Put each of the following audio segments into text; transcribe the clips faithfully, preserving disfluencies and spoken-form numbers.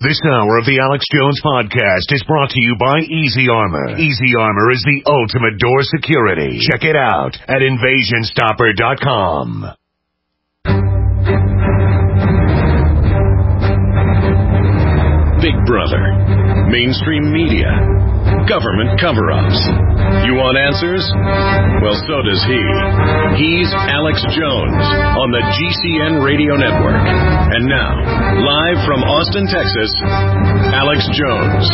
This hour of the Alex Jones Podcast is brought to you by Easy Armor. Easy Armor is the ultimate door security. Check it out at invasion stopper dot com. Big Brother, mainstream media, government cover-ups. You want answers? Well, so does he. He's Alex Jones on the G C N Radio Network. And now, live from Austin, Texas, Alex Jones.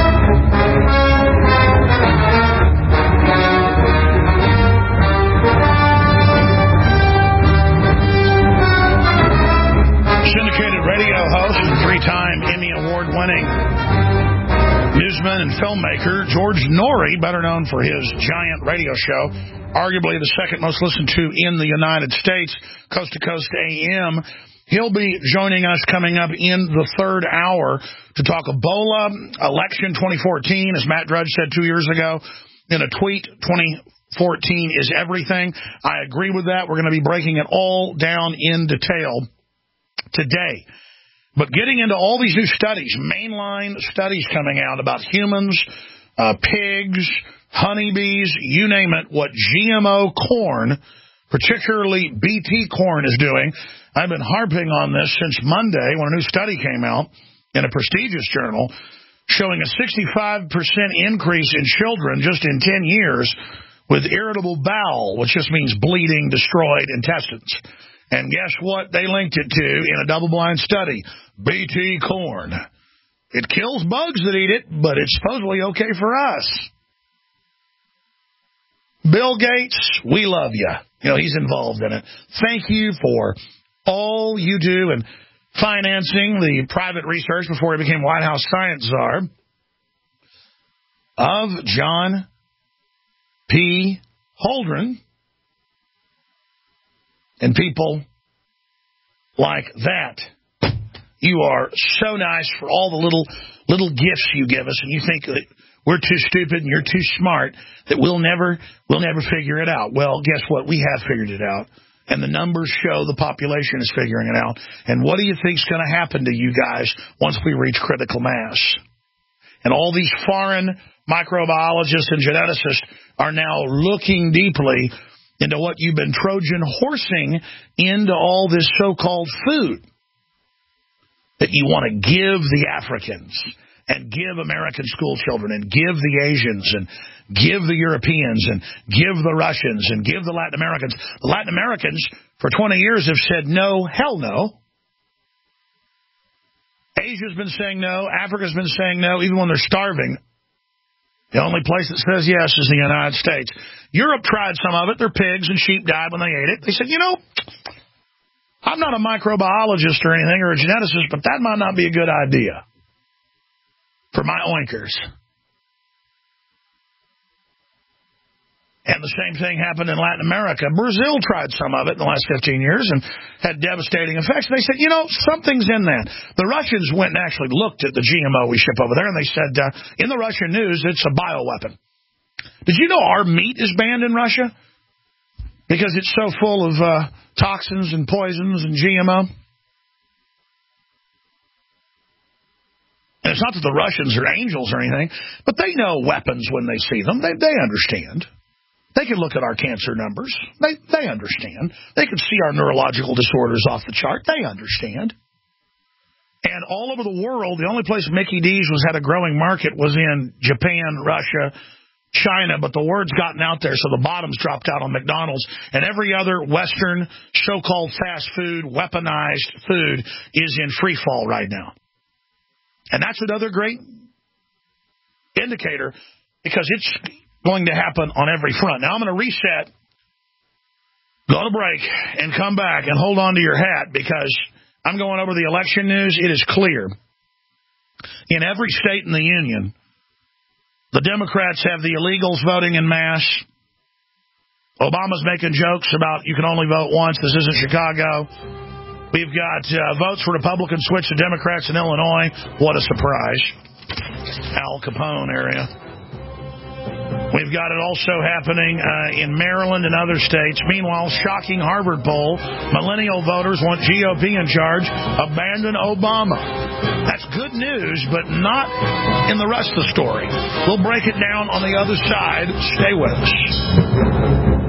Syndicated radio host and three-time Emmy Award-winning newsman and filmmaker George Noory, better known for his giant radio show, arguably the second most listened to in the United States, Coast to Coast A M. He'll be joining us coming up in the third hour to talk Ebola, election twenty fourteen, as Matt Drudge said two years ago in a tweet, twenty fourteen is everything. I agree with that. We're going to be breaking it all down in detail today. But getting into all these new studies, mainline studies coming out about humans, uh, pigs, honeybees, you name it, what G M O corn, particularly B T corn, is doing. I've been harping on this since Monday when a new study came out in a prestigious journal showing a sixty-five percent increase in children just in ten years with irritable bowel, which just means bleeding, destroyed intestines. And guess what they linked it to in a double-blind study? B T corn. It kills bugs that eat it, but it's supposedly okay for us. Bill Gates, we love you. You know, he's involved in it. Thank you for all you do in financing the private research before he became White House science czar of John P. Holdren. And people like that. You are so nice for all the little little gifts you give us, and you think that we're too stupid and you're too smart, that we'll never we'll never figure it out. Well, guess what? We have figured it out, and the numbers show the population is figuring it out. And what do you think is going to happen to you guys once we reach critical mass? And all these foreign microbiologists and geneticists are now looking deeply into what you've been Trojan horsing into all this so-called food that you want to give the Africans and give American school children and give the Asians and give the Europeans and give the Russians and give the Latin Americans. The Latin Americans for twenty years have said no, hell no. Asia's been saying no. Africa's been saying no, even when they're starving. The only place that says yes is the United States. Europe tried some of it. Their pigs and sheep died when they ate it. They said, you know, I'm not a microbiologist or anything or a geneticist, but that might not be a good idea for my oinkers. And the same thing happened in Latin America. Brazil tried some of it in the last fifteen years and had devastating effects. They said, you know, something's in that. The Russians went and actually looked at the G M O we ship over there, and they said, uh, in the Russian news, it's a bioweapon. Did you know our meat is banned in Russia? Because it's so full of uh, toxins and poisons and G M O. And it's not that the Russians are angels or anything, but they know weapons when they see them. They, they understand. They can look at our cancer numbers. They they understand. They can see our neurological disorders off the chart. They understand. And all over the world, the only place Mickey D's was had a growing market was in Japan, Russia, China, but the word's gotten out there, so the bottom's dropped out on McDonald's. And every other Western so-called fast food, weaponized food is in free fall right now. And that's another great indicator because it's going to happen on every front. Now I'm going to reset, go to break, and come back and hold on to your hat because I'm going over the election news. It is clear. In every state in the union, the Democrats have the illegals voting en masse. Obama's making jokes about you can only vote once. This isn't Chicago. We've got uh, votes for Republicans switch to Democrats in Illinois. What a surprise. Al Capone area. We've got it also happening uh, in Maryland and other states. Meanwhile, shocking Harvard poll. Millennial voters want G O P in charge. Abandon Obama. That's good news, but not in the rest of the story. We'll break it down on the other side. Stay with us.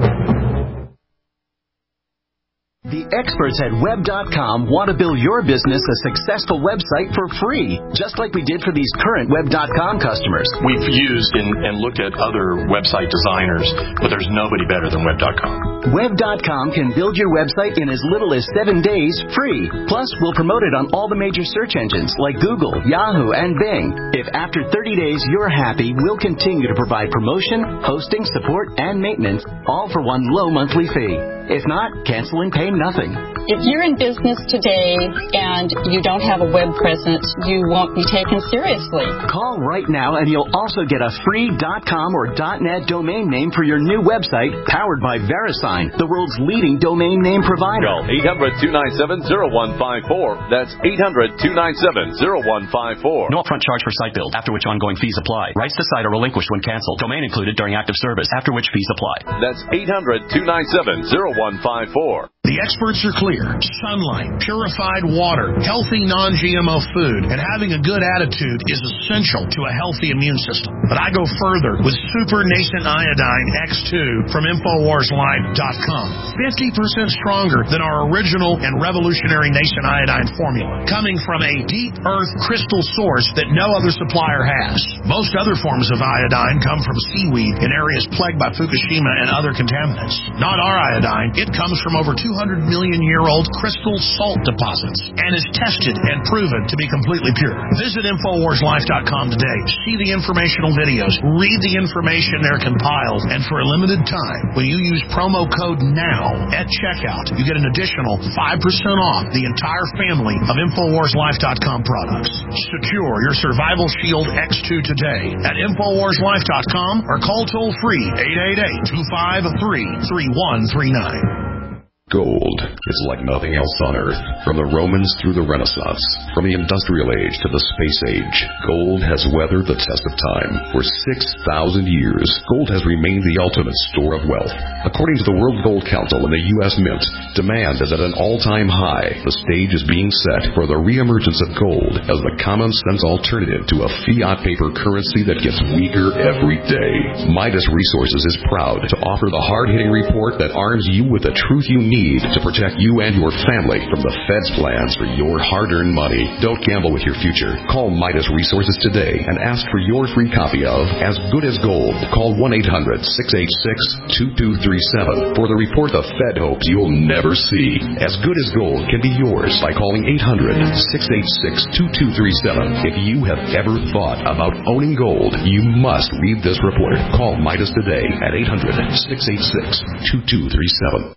The experts at web dot com want to build your business a successful website for free, just like we did for these current web dot com customers. We've used and, and looked at other website designers, but there's nobody better than web dot com. web dot com can build your website in as little as seven days free. Plus, we'll promote it on all the major search engines like Google, Yahoo, and Bing. If after thirty days you're happy, we'll continue to provide promotion, hosting, support, and maintenance, all for one low monthly fee. If not, cancel and pay nothing. If you're in business today and you don't have a web presence, you won't be taken seriously. Call right now and you'll also get a free .com or .net domain name for your new website powered by VeriSign, the world's leading domain name provider. Call eight hundred, two nine seven, zero one five four. That's eight hundred, two nine seven, zero one five four. No upfront charge for site build, after which ongoing fees apply. Rights to site are relinquished when canceled. Domain included during active service, after which fees apply. That's eight hundred, two nine seven, zero one five four. The experts are clear. Sunlight, purified water, healthy non-G M O food, and having a good attitude is essential to a healthy immune system. But I go further with Super Nascent Iodine X two from Infowars Life dot com. fifty percent stronger than our original and revolutionary Nascent Iodine formula, coming from a deep earth crystal source that no other supplier has. Most other forms of iodine come from seaweed in areas plagued by Fukushima and other contaminants. Not our iodine. It comes from over two hundred million year old crystal salt deposits and is tested and proven to be completely pure. Visit Infowars Life dot com today. See the informational videos. Read the information they're compiled. And for a limited time, when you use promo code NOW at checkout, you get an additional five percent off the entire family of Infowars Life dot com products. Secure your Survival Shield X two today at Infowars Life dot com or call toll free eight eight eight, two five three, three one three nine. Gold is like nothing else on Earth. From the Romans through the Renaissance, from the Industrial Age to the Space Age, gold has weathered the test of time. For six thousand years, gold has remained the ultimate store of wealth. According to the World Gold Council and the U S Mint, demand is at an all-time high. The stage is being set for the reemergence of gold as the common-sense alternative to a fiat paper currency that gets weaker every day. Midas Resources is proud to offer the hard-hitting report that arms you with the truth you need to protect you and your family from the Fed's plans for your hard-earned money. Don't gamble with your future. Call Midas Resources today and ask for your free copy of As Good as Gold. Call one eight hundred, six eight six, two two three seven for the report the Fed hopes you'll never see. As Good as Gold can be yours by calling eight hundred, six eight six, two two three seven. If you have ever thought about owning gold, you must read this report. Call Midas today at eight hundred, six eight six, two two three seven.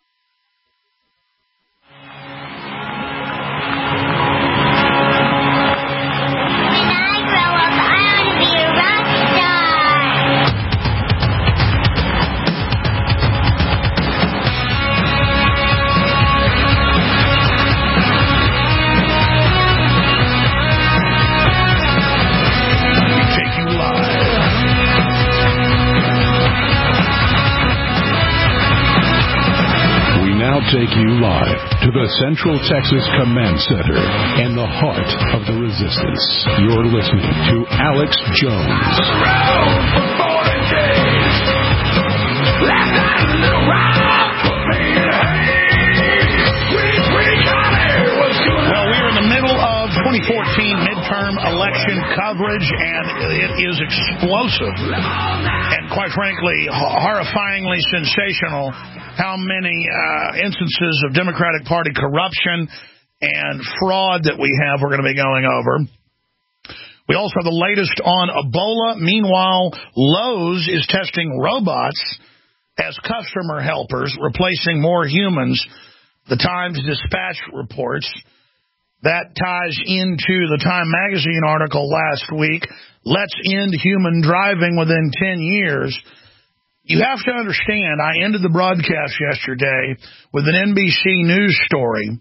Take you live to the Central Texas Command Center and the heart of the resistance. You're listening to Alex Jones. Well, we're in the middle of twenty fourteen midterm election coverage, and it is explosive and, quite frankly, horrifyingly sensational how many uh, instances of Democratic Party corruption and fraud that we have we're going to be going over. We also have the latest on Ebola. Meanwhile, Lowe's is testing robots as customer helpers, replacing more humans. The Times Dispatch reports. That ties into the Time Magazine article last week, Let's End Human Driving Within ten years. You have to understand, I ended the broadcast yesterday with an N B C News story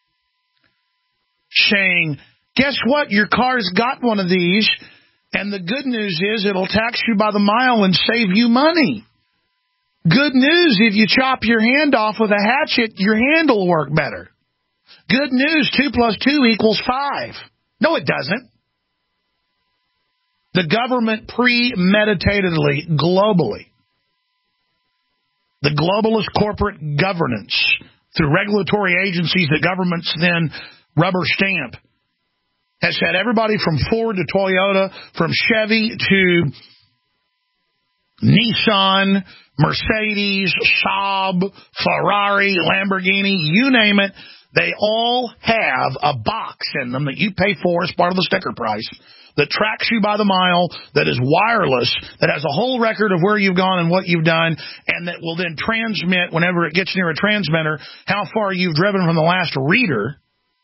saying, guess what? Your car's got one of these, and the good news is it'll tax you by the mile and save you money. Good news, if you chop your hand off with a hatchet, your hand will work better. Good news, two plus two equals five. No, it doesn't. The government premeditatedly, globally, the globalist corporate governance through regulatory agencies that governments then rubber stamp has had everybody from Ford to Toyota, from Chevy to Nissan, Mercedes, Saab, Ferrari, Lamborghini, you name it. They all have a box in them that you pay for as part of the sticker price that tracks you by the mile, that is wireless, that has a whole record of where you've gone and what you've done, and that will then transmit, whenever it gets near a transmitter, how far you've driven from the last reader,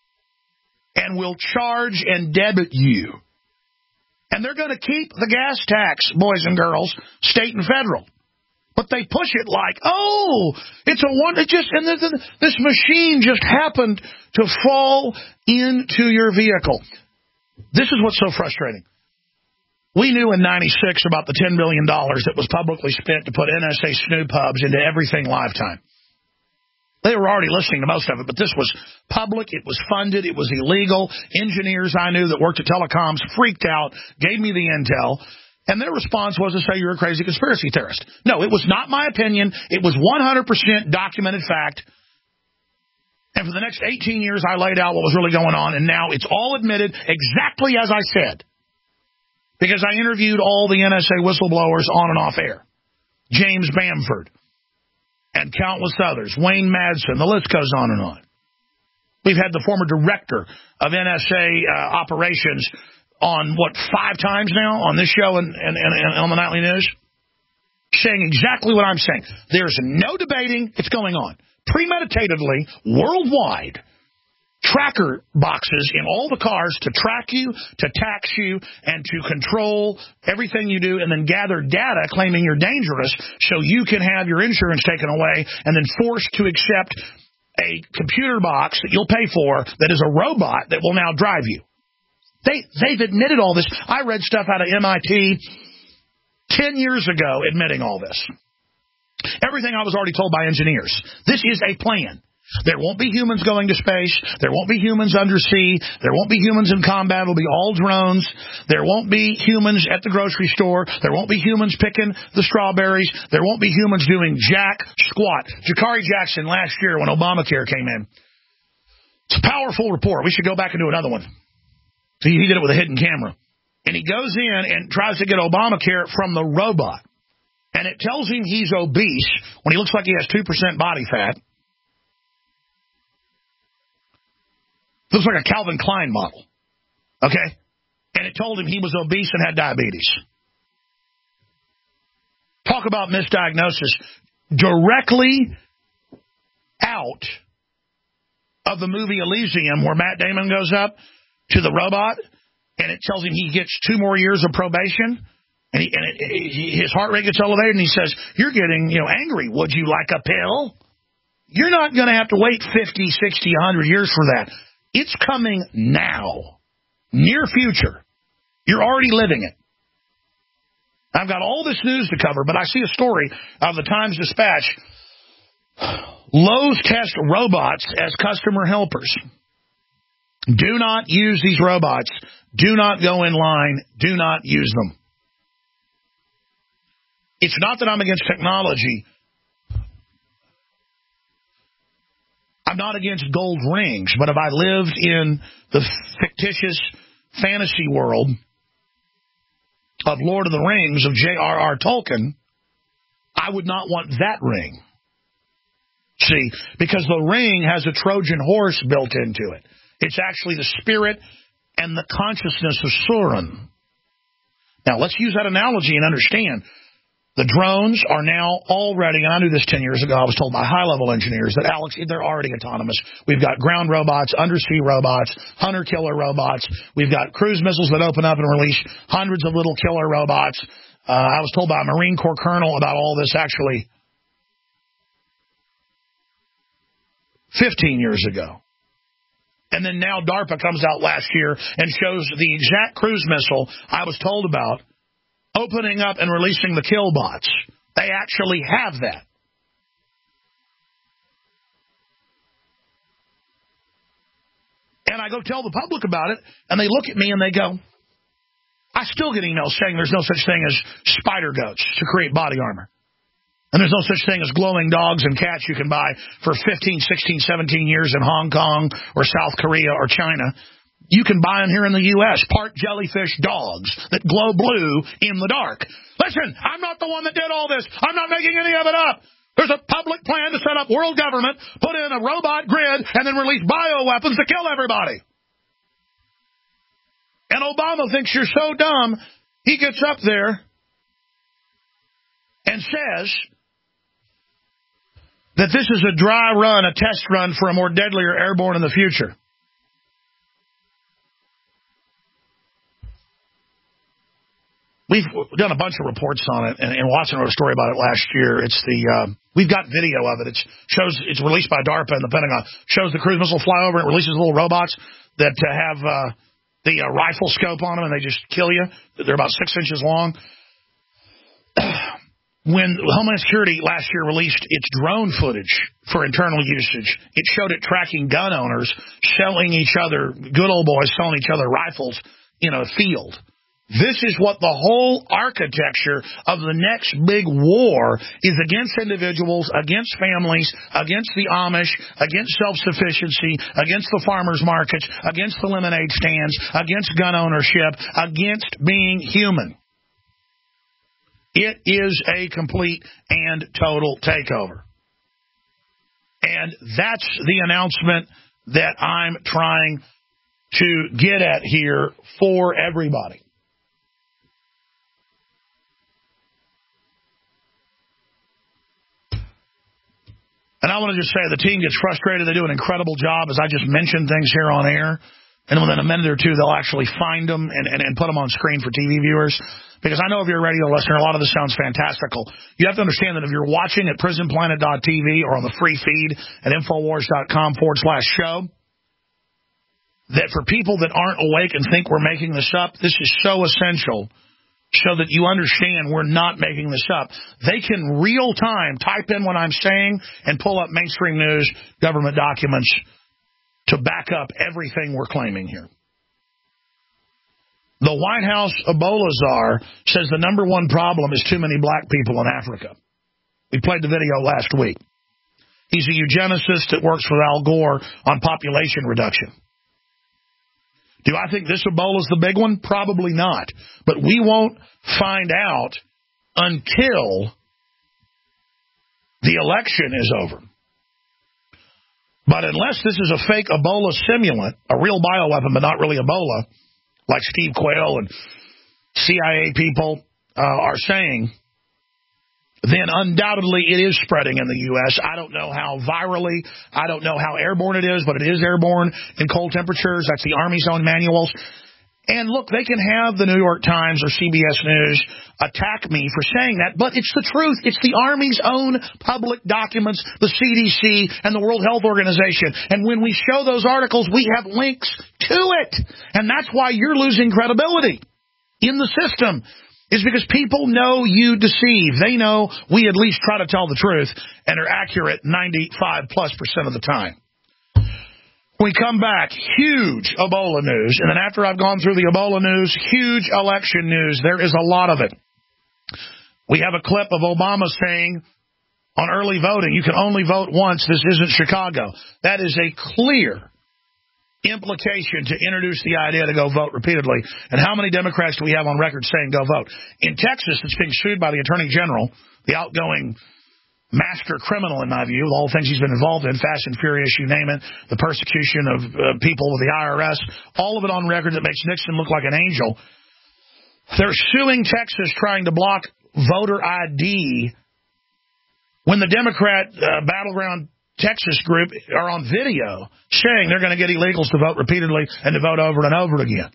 and will charge and debit you. And they're going to keep the gas tax, boys and girls, state and federal. But they push it like, oh, it's a one, it just, and this, this machine just happened to fall into your vehicle. This is what's so frustrating. We knew in ninety-six about the ten billion dollars that was publicly spent to put N S A snoop hubs into everything Lifetime. They were already listening to most of it, but this was public. It was funded. It was illegal. Engineers I knew that worked at telecoms freaked out, gave me the intel, and their response was to say you're a crazy conspiracy theorist. No, it was not my opinion. It was one hundred percent documented fact. And for the next eighteen years, I laid out what was really going on, and now it's all admitted exactly as I said. Because I interviewed all the N S A whistleblowers on and off air. James Bamford and countless others. Wayne Madsen. The list goes on and on. We've had the former director of N S A uh, operations on, what, five times now on this show and, and, and, and on the Nightly News, saying exactly what I'm saying. There's no debating. It's going on. Premeditatedly, worldwide, tracker boxes in all the cars to track you, to tax you, and to control everything you do, and then gather data claiming you're dangerous so you can have your insurance taken away and then forced to accept a computer box that you'll pay for that is a robot that will now drive you. They, they've admitted all this. I read stuff out of M I T ten years ago admitting all this. Everything I was already told by engineers. This is a plan. There won't be humans going to space. There won't be humans undersea. There won't be humans in combat. It'll be all drones. There won't be humans at the grocery store. There won't be humans picking the strawberries. There won't be humans doing jack squat. Jakari Jackson last year when Obamacare came in. It's a powerful report. We should go back and do another one. He did it with a hidden camera. And he goes in and tries to get Obamacare from the robot. And it tells him he's obese when he looks like he has two percent body fat. Looks like a Calvin Klein model. Okay? And it told him he was obese and had diabetes. Talk about misdiagnosis. Directly out of the movie Elysium, where Matt Damon goes up to the robot, and it tells him he gets two more years of probation. And, he, and it, it, his heart rate gets elevated, and he says, you're getting, you know, angry. Would you like a pill? You're not going to have to wait fifty, sixty, one hundred years for that. It's coming now. Near future. You're already living it. I've got all this news to cover, but I see a story of the Times Dispatch. Lowe's test robots as customer helpers. Do not use these robots. Do not go in line. Do not use them. It's not that I'm against technology. I'm not against gold rings, but if I lived in the fictitious fantasy world of Lord of the Rings of J R R Tolkien, I would not want that ring. See, because the ring has a Trojan horse built into it. It's actually the spirit and the consciousness of Sauron. Now, let's use that analogy and understand. The drones are now already, and I knew this ten years ago, I was told by high-level engineers that, Alex, they're already autonomous. We've got ground robots, undersea robots, hunter-killer robots. We've got cruise missiles that open up and release hundreds of little killer robots. Uh, I was told by a Marine Corps colonel about all this actually fifteen years ago. And then now DARPA comes out last year and shows the exact cruise missile I was told about, opening up and releasing the kill bots. They actually have that. And I go tell the public about it, and they look at me and they go, I still get emails saying there's no such thing as spider goats to create body armor. And there's no such thing as glowing dogs and cats you can buy for fifteen, sixteen, seventeen years in Hong Kong or South Korea or China. You can buy them here in the U S, part jellyfish dogs that glow blue in the dark. Listen, I'm not the one that did all this. I'm not making any of it up. There's a public plan to set up world government, put in a robot grid, and then release bioweapons to kill everybody. And Obama thinks you're so dumb, he gets up there and says that this is a dry run, a test run for a more deadlier airborne in the future. We've done a bunch of reports on it, and, and Watson wrote a story about it last year. It's the uh, we've got video of it. It shows it's released by DARPA and the Pentagon. Shows the cruise missile fly over and it releases little robots that uh, have uh, the uh, rifle scope on them, and they just kill you. They're about six inches long. When Homeland Security last year released its drone footage for internal usage, it showed it tracking gun owners selling each other, good old boys selling each other rifles in a field. This is what the whole architecture of the next big war is against individuals, against families, against the Amish, against self-sufficiency, against the farmers' markets, against the lemonade stands, against gun ownership, against being human. It is a complete and total takeover. And that's the announcement that I'm trying to get at here for everybody. And I want to just say the team gets frustrated. They do an incredible job as I just mention things here on air. And within a minute or two, they'll actually find them and, and, and put them on screen for T V viewers. Because I know if you're a radio listener, a lot of this sounds fantastical. You have to understand that if you're watching at prison planet dot t v or on the free feed at infowars.com forward slash show, that for people that aren't awake and think we're making this up, this is so essential so that you understand we're not making this up. They can real time type in what I'm saying and pull up mainstream news, government documents to back up everything we're claiming here. The White House Ebola czar says the number one problem is too many black people in Africa. We played the video last week. He's a eugenicist that works with Al Gore on population reduction. Do I think this Ebola is the big one? Probably not. But we won't find out until the election is over. But unless this is a fake Ebola simulant, a real bioweapon, but not really Ebola, like Steve Quayle and C I A people uh, are saying, then undoubtedly it is spreading in the U S I don't know how virally, I don't know how airborne it is, but it is airborne in cold temperatures. That's the Army's own manuals. And look, they can have the New York Times or C B S News attack me for saying that, but it's the truth. It's the Army's own public documents, the C D C and the World Health Organization. And when we show those articles, we have links to it. And that's why you're losing credibility in the system. Is because people know you deceive. They know we at least try to tell the truth and are accurate ninety-five plus percent of the time. When we come back, huge Ebola news. And then after I've gone through the Ebola news, huge election news. There is a lot of it. We have a clip of Obama saying on early voting, you can only vote once. This isn't Chicago. That is a clear implication to introduce the idea to go vote repeatedly. And how many Democrats do we have on record saying go vote? In Texas, it's being sued by the Attorney General, the outgoing master criminal, in my view, all the things he's been involved in, Fast and Furious, you name it, the persecution of uh, people with the I R S, all of it on record that makes Nixon look like an angel. They're suing Texas trying to block voter I D when the Democrat uh, battleground Texas group are on video saying they're going to get illegals to vote repeatedly and to vote over and over again.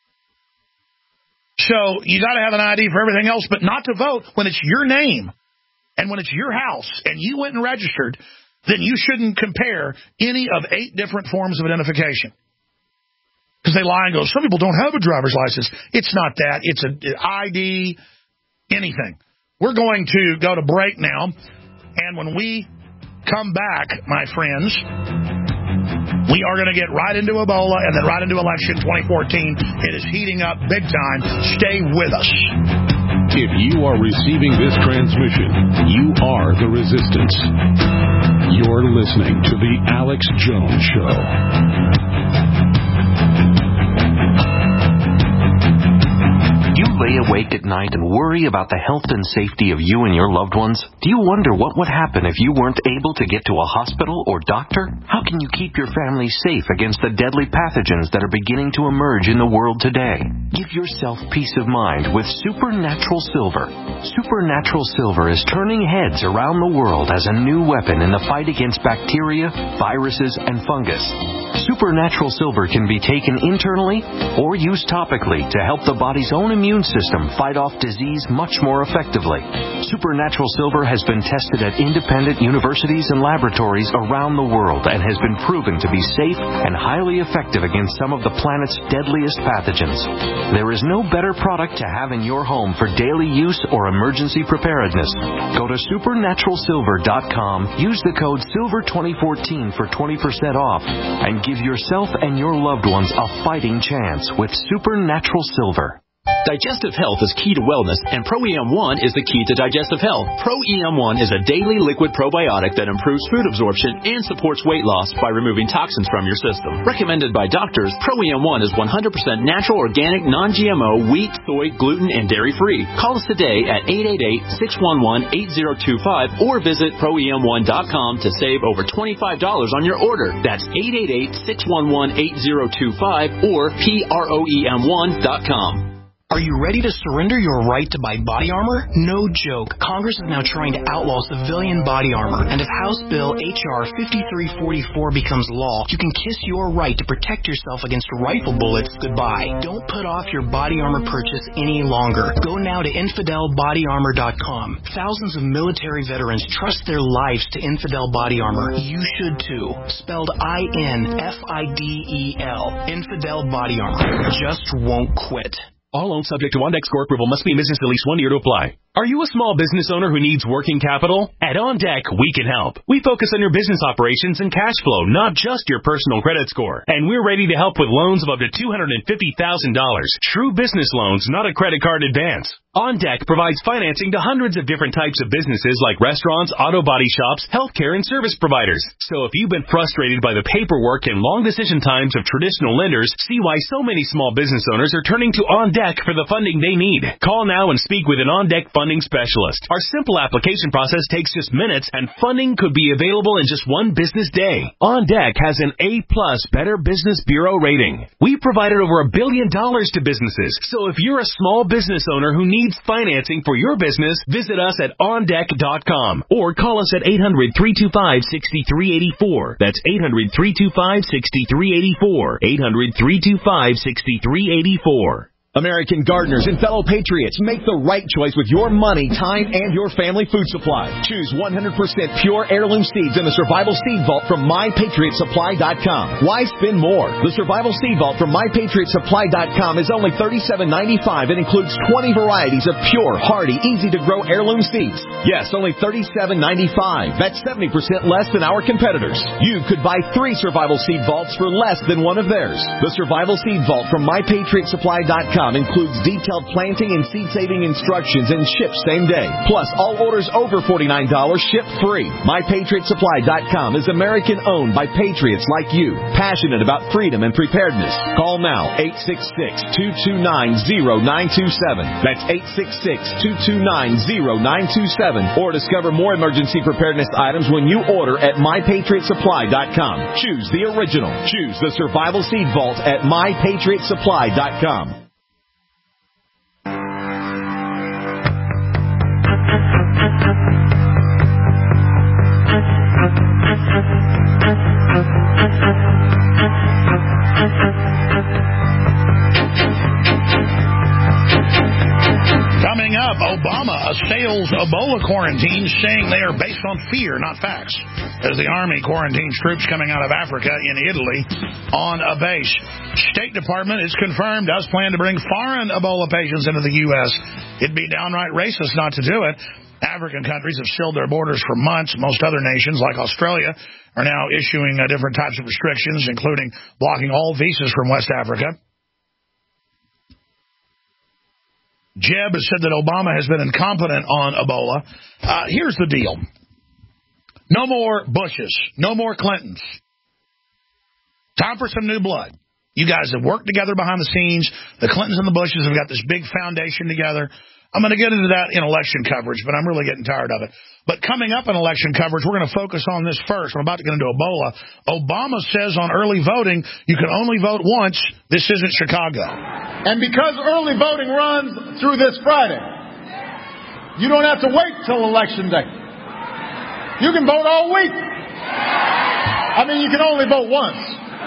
So you got to have an I D for everything else, but not to vote when it's your name and when it's your house and you went and registered, then you shouldn't compare any of eight different forms of identification. Because they lie and go, some people don't have a driver's license. It's not that. It's an I D, anything. We're going to go to break now, and when we come back, my friends, We are going to get right into Ebola and then right into election twenty fourteen. It is heating up big time. Stay with us. If you are receiving this transmission, you are the resistance. You're listening to The Alex Jones Show. Do you lay awake at night and worry about the health and safety of you and your loved ones? Do you wonder what would happen if you weren't able to get to a hospital or doctor? How can you keep your family safe against the deadly pathogens that are beginning to emerge in the world today? Give yourself peace of mind with Supernatural Silver. Supernatural Silver is turning heads around the world as a new weapon in the fight against bacteria, viruses, and fungus. Supernatural Silver can be taken internally or used topically to help the body's own immune system fight off disease much more effectively. Supernatural Silver has been tested at independent universities and laboratories around the world and has been proven to be safe and highly effective against some of the planet's deadliest pathogens. There is no better product to have in your home for daily use or emergency preparedness. Go to supernatural silver dot com, use the code silver twenty fourteen for twenty percent off, and give yourself and your loved ones a fighting chance with Supernatural Silver. Digestive health is key to wellness, and Pro E M one is the key to digestive health. Pro E M one is a daily liquid probiotic that improves food absorption and supports weight loss by removing toxins from your system. Recommended by doctors, Pro E M one is one hundred percent natural, organic, non G M O, wheat, soy, gluten, and dairy-free. Call us today at eight eight eight, six one one, eight zero two five or visit pro e m one dot com to save over twenty-five dollars on your order. That's eight eight eight, six one one, eight zero two five or pro e m one dot com. Are you ready to surrender your right to buy body armor? No joke. Congress is now trying to outlaw civilian body armor. And if House Bill H R fifty-three forty-four becomes law, you can kiss your right to protect yourself against rifle bullets goodbye. Don't put off your body armor purchase any longer. Go now to infidel body armor dot com. Thousands of military veterans trust their lives to Infidel Body Armor. You should too. Spelled I N F I D E L. Infidel Body Armor. Just won't quit. All loans subject to OnDeck score approval, must be in business at least one year to apply. Are you a small business owner who needs working capital? At OnDeck, we can help. We focus on your business operations and cash flow, not just your personal credit score. And we're ready to help with loans of up to two hundred fifty thousand dollars. True business loans, not a credit card advance. OnDeck provides financing to hundreds of different types of businesses like restaurants, auto body shops, healthcare, and service providers. So if you've been frustrated by the paperwork and long decision times of traditional lenders, see why so many small business owners are turning to OnDeck for the funding they need. Call now and speak with an OnDeck funding specialist. Our simple application process takes just minutes, and funding could be available in just one business day. OnDeck has an A plus Better Business Bureau rating. We provided over a billion dollars to businesses. So if you're a small business owner who needs financing for your business, visit us at on deck dot com or call us at eight hundred, three two five, six three eight four. That's eight hundred, three two five, six three eight four. eight hundred, three two five, six three eight four. American gardeners and fellow patriots, make the right choice with your money, time, and your family food supply. Choose one hundred percent pure heirloom seeds in the Survival Seed Vault from my patriot supply dot com. Why spend more? The Survival Seed Vault from my patriot supply dot com is only thirty-seven ninety-five and includes twenty varieties of pure, hardy, easy-to-grow heirloom seeds. Yes, only thirty-seven ninety-five. That's seventy percent less than our competitors. You could buy three Survival Seed Vaults for less than one of theirs. The Survival Seed Vault from my patriot supply dot com includes detailed planting and seed-saving instructions and ships same day. Plus, all orders over forty-nine dollars ship free. my patriot supply dot com is American-owned by patriots like you, passionate about freedom and preparedness. Call now, eight six six, two two nine, zero nine two seven. That's eight six six, two two nine, zero nine two seven. Or discover more emergency preparedness items when you order at my patriot supply dot com. Choose the original. Choose the Survival Seed Vault at my patriot supply dot com. Coming up, Obama assails Ebola quarantines, saying they are based on fear, not facts, as the Army quarantines troops coming out of Africa in Italy on a base. State Department is confirmed does plan to bring foreign Ebola patients into the U S It'd be downright racist not to do it. African countries have sealed their borders for months. Most other nations, like Australia, are now issuing uh, different types of restrictions, including blocking all visas from West Africa. Jeb has said that Obama has been incompetent on Ebola. Uh, here's the deal. No more Bushes. No more Clintons. Time for some new blood. You guys have worked together behind the scenes. The Clintons and the Bushes have got this big foundation together. I'm going to get into that in election coverage, but I'm really getting tired of it. But coming up in election coverage, we're going to focus on this first. I'm about to get into Ebola. Obama says on early voting, you can only vote once. This isn't Chicago. And because early voting runs through this Friday, you don't have to wait till Election Day. You can vote all week. I mean, you can only vote once.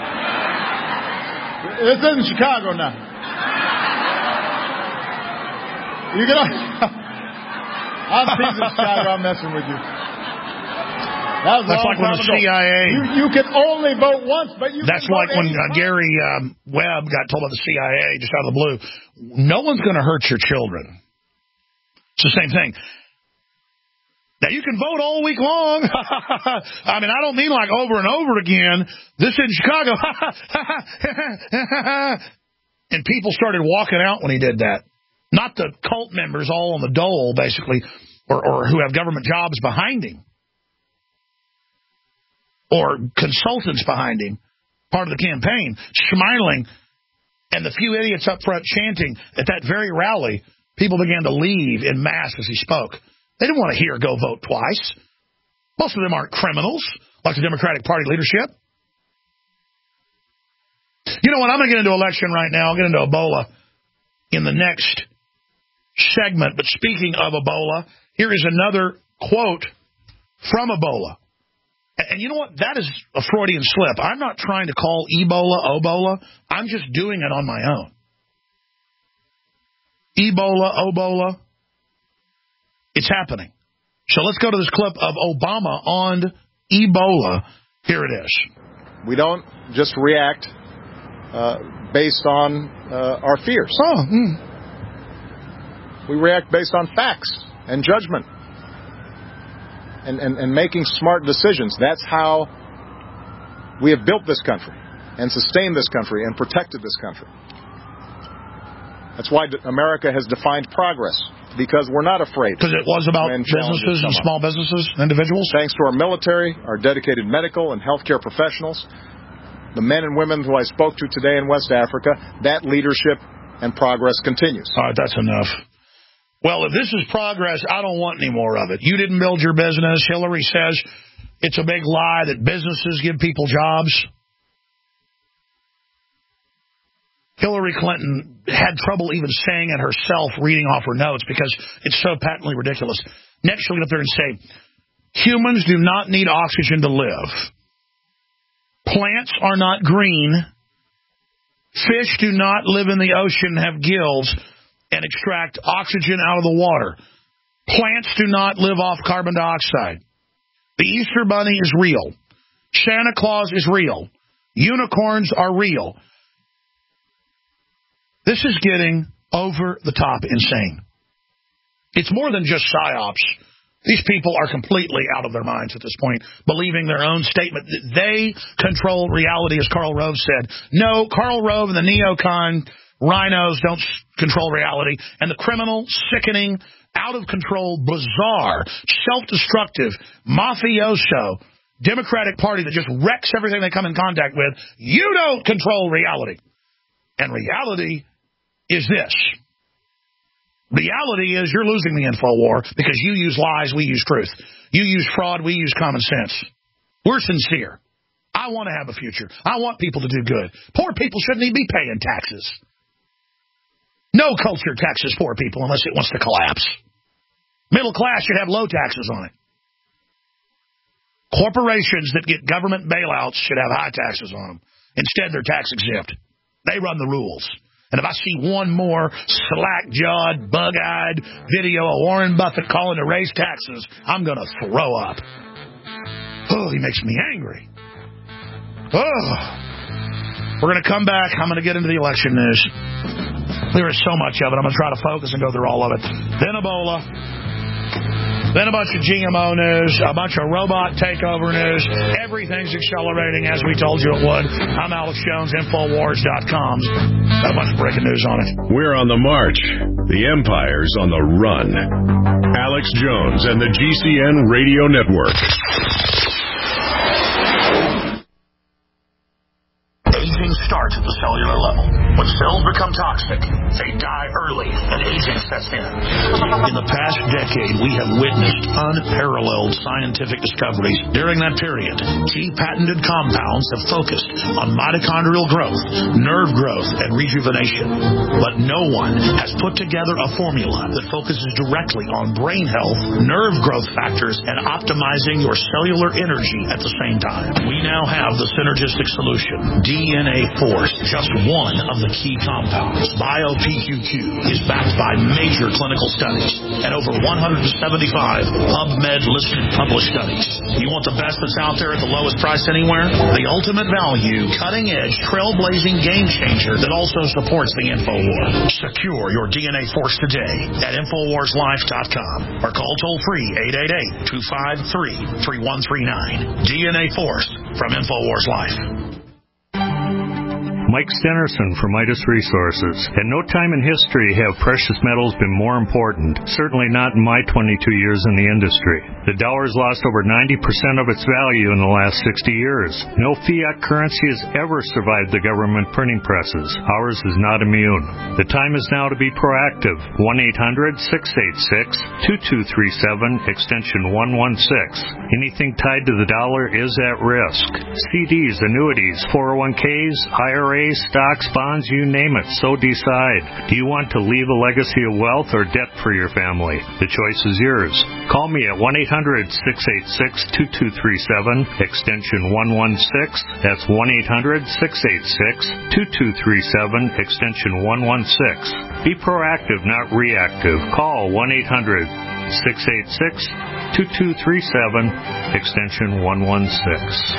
This isn't Chicago now. You can. I'm teasing Chicago. I'm messing with you. That was That's like when the C I A. You, you can only vote once, but you. That's can like vote when uh, Gary um, Webb got told by the C I A just out of the blue, no one's going to hurt your children. It's the same thing. Now you can vote all week long. I mean, I don't mean like over and over again. This in Chicago. And people started walking out when he did that. Not the cult members all on the dole, basically, or, or who have government jobs behind him, or consultants behind him, part of the campaign, smiling, and the few idiots up front chanting. At that very rally, people began to leave in mass as he spoke. They didn't want to hear go vote twice. Most of them aren't criminals, like the Democratic Party leadership. You know what? I'm going to get into election right now. I'll get into Ebola in the next segment. But speaking of Ebola, here is another quote from Ebola. And you know what? That is a Freudian slip. I'm not trying to call Ebola Obola. I'm just doing it on my own. Ebola, Obola. It's happening. So let's go to this clip of Obama on Ebola. Here it is. We don't just react uh, based on uh, our fears. Oh, hmm. We react based on facts and judgment and, and, and making smart decisions. That's how we have built this country and sustained this country and protected this country. That's why America has defined progress, because we're not afraid. Because it was about businesses and small businesses, individuals? Thanks to our military, our dedicated medical and healthcare professionals, the men and women who I spoke to today in West Africa, that leadership and progress continues. All right, that's enough. Well, if this is progress, I don't want any more of it. You didn't build your business. Hillary says it's a big lie that businesses give people jobs. Hillary Clinton had trouble even saying it herself, reading off her notes, because it's so patently ridiculous. Next, she'll get up there and say, humans do not need oxygen to live. Plants are not green. Fish do not live in the ocean, have gills, and extract oxygen out of the water. Plants do not live off carbon dioxide. The Easter Bunny is real. Santa Claus is real. Unicorns are real. This is getting over the top insane. It's more than just psyops. These people are completely out of their minds at this point, believing their own statement. They control reality, as Karl Rove said. No, Karl Rove and the neocon rhinos don't control reality. And the criminal, sickening, out-of-control, bizarre, self-destructive, mafioso Democratic Party that just wrecks everything they come in contact with, you don't control reality. And reality is this. Reality is you're losing the info war because you use lies, we use truth. You use fraud, we use common sense. We're sincere. I want to have a future. I want people to do good. Poor people shouldn't even be paying taxes. No culture taxes poor people unless it wants to collapse. Middle class should have low taxes on it. Corporations that get government bailouts should have high taxes on them. Instead, they're tax exempt. They run the rules. And if I see one more slack-jawed, bug-eyed video of Warren Buffett calling to raise taxes, I'm going to throw up. Oh, he makes me angry. Oh. We're going to come back. I'm going to get into the election news. There is so much of it. I'm going to try to focus and go through all of it. Then Ebola. Then a bunch of G M O news, a bunch of robot takeover news. Everything's accelerating as we told you it would. I'm Alex Jones, Infowars dot com. Got a bunch of breaking news on it. We're on the march. The Empire's on the run. Alex Jones and the G C N Radio Network. Aging starts at the cellular level. When cells become toxic, they die early and aging sets in. In the past decade, we have witnessed unparalleled scientific discoveries. During that period, key patented compounds have focused on mitochondrial growth, nerve growth, and rejuvenation. But no one has put together a formula that focuses directly on brain health, nerve growth factors, and optimizing your cellular energy at the same time. We now have the synergistic solution, D N A Force, just one of the key compounds. BioPQ Q is backed by major clinical studies and over one hundred seventy-five PubMed-listed published studies. You want the best that's out there at the lowest price anywhere? The ultimate value, cutting-edge, trailblazing game changer that also supports the InfoWar. Secure your D N A Force today at Infowars Life dot com or call toll-free eight eight eight, two five three, three one three nine. D N A Force from InfoWars Life. Mike Stenerson from Midas Resources. At no time in history have precious metals been more important, certainly not in my twenty-two years in the industry. The dollar has lost over ninety percent of its value in the last sixty years. No fiat currency has ever survived the government printing presses. Ours is not immune. The time is now to be proactive. one eight hundred, six eight six, two two three seven, extension one one six. Anything tied to the dollar is at risk. C Ds, annuities, four oh one Ks, I R As, stocks, bonds, you name it, so decide. Do you want to leave a legacy of wealth or debt for your family? The choice is yours. Call me at one eight hundred, six eight six, two two three seven, extension one one six. That's one eight hundred, six eight six, two two three seven, extension one one six. Be proactive, not reactive. Call one eight hundred, six eight six, two two three seven, extension one one six.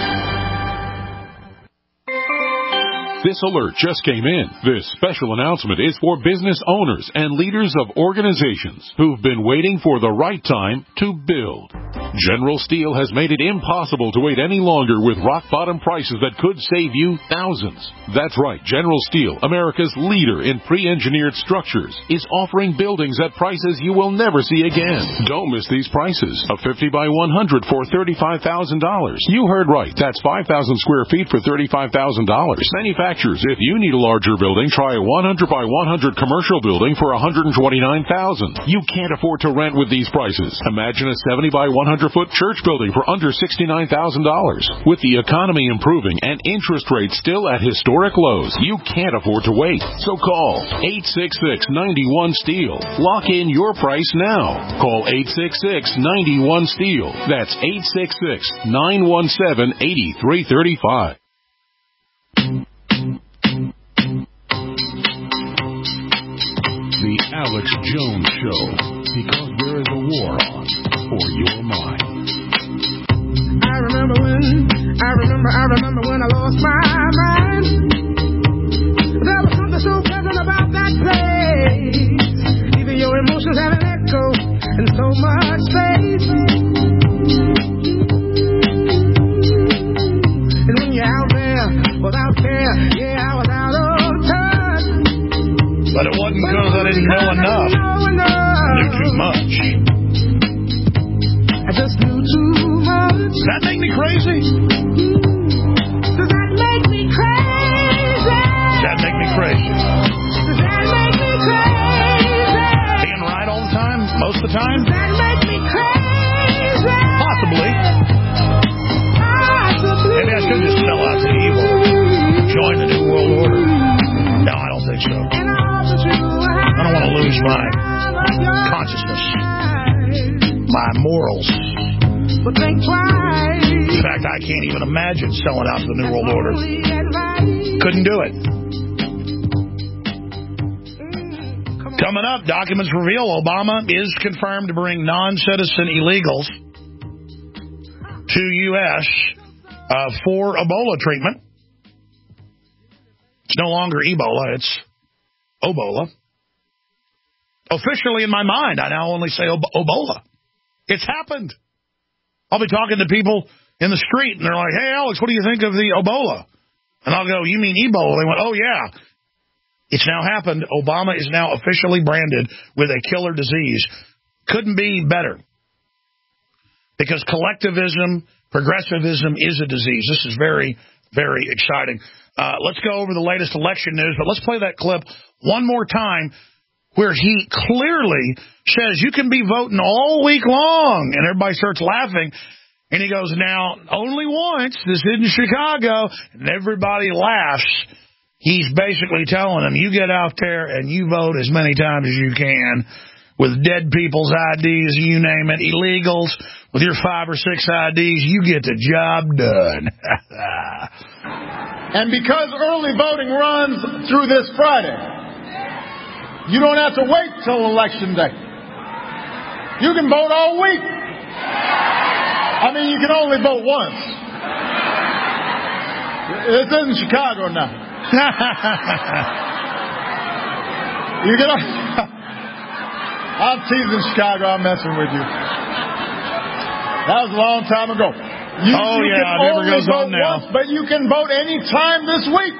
This alert just came in. This special announcement is for business owners and leaders of organizations who've been waiting for the right time to build. General Steel has made it impossible to wait any longer with rock-bottom prices that could save you thousands. That's right. General Steel, America's leader in pre-engineered structures, is offering buildings at prices you will never see again. Don't miss these prices. A fifty by one hundred for thirty-five thousand dollars. You heard right. That's five thousand square feet for thirty-five thousand dollars. Manufacturers, if you need a larger building, try a one hundred by one hundred commercial building for one hundred twenty-nine thousand dollars. You can't afford to rent with these prices. Imagine a seventy by one hundred foot church building for under sixty-nine thousand dollars. With the economy improving and interest rates still at historic lows, you can't afford to wait. So call eight six six, nine one, STEEL. Lock in your price now. Call eight six six, nine one, STEEL. That's eight six six, nine one seven, eight three three five. The Alex Jones Show, because there is a war on for your mind. I remember when, I remember, I remember when I lost my mind. There was something so pleasant about that place. Even your emotions have an echo in so much space. And when you're out there without care, yeah, I was out of touch. But it wasn't because I didn't know enough. I knew too much. I just knew too much. Does that make me crazy? Does that make me crazy? Does that make me crazy? Does that make me crazy? Being right all the time? Most of the time? Does that make me crazy? Possibly. Possibly. Maybe I should just sell out to evil. Join the New World Order. No, I don't think so. I don't want to lose my consciousness, my morals. In fact, I can't even imagine selling out to the New World Order. Couldn't do it. Coming up, documents reveal Obama is confirmed to bring non-citizen illegals to U S uh, for Ebola treatment. It's no longer Ebola, it's Obola. Officially in my mind, I now only say Ob- Obola. It's happened. I'll be talking to people in the street, and they're like, hey, Alex, what do you think of the Ebola? And I'll go, you mean Ebola? They went, oh, yeah. It's now happened. Obama is now officially branded with a killer disease. Couldn't be better. Because collectivism, progressivism is a disease. This is very, very exciting. Uh, let's go over the latest election news, but let's play that clip one more time where he clearly says you can be voting all week long, and everybody starts laughing. And he goes, now, only once, this is in Chicago, and everybody laughs. He's basically telling them, you get out there and you vote as many times as you can with dead people's I Ds, you name it, illegals, with your five or six I Ds, you get the job done. And because early voting runs through this Friday, you don't have to wait till Election Day. You can vote all week. I mean, you can only vote once. This isn't Chicago now. You can. I'm teasing Chicago. I'm messing with you. That was a long time ago. You, oh you yeah, can it never only goes vote on now. Once, but you can vote any time this week.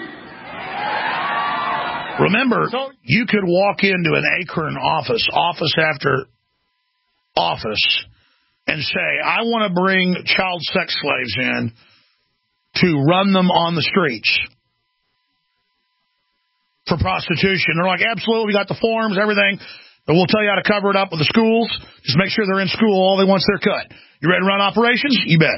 Remember, so, you could walk into an Acorn office, office after office, and say, I want to bring child sex slaves in to run them on the streets for prostitution. They're like, absolutely, we got the forms, everything, but we'll tell you how to cover it up with the schools. Just make sure they're in school all they once they're cut. You ready to run operations? You bet.